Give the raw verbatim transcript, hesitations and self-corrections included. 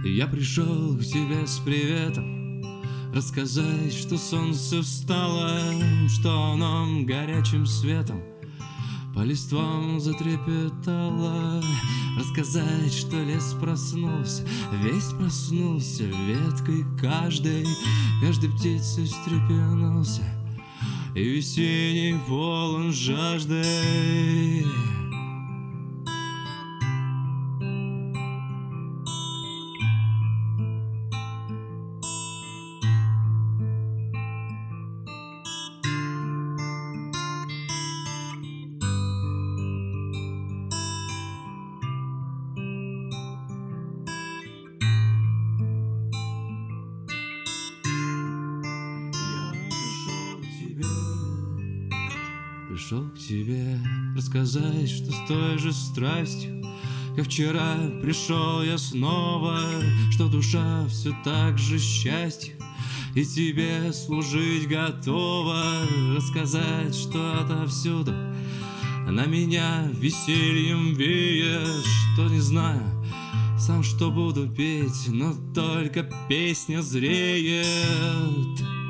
Я пришел к тебе с приветом, рассказать, что солнце встало, что оно горячим светом по листвам затрепетало. Рассказать, что лес проснулся, весь проснулся веткой каждой, каждой птицей встрепенулся, и весенний полон жаждой. Пришел к тебе рассказать, что с той же страстью, как вчера, пришел я снова, что душа все так же счастью и тебе служить готова. Рассказать, что отовсюду на меня весельем веет, что не знаю сам, что буду петь, но только песня зреет.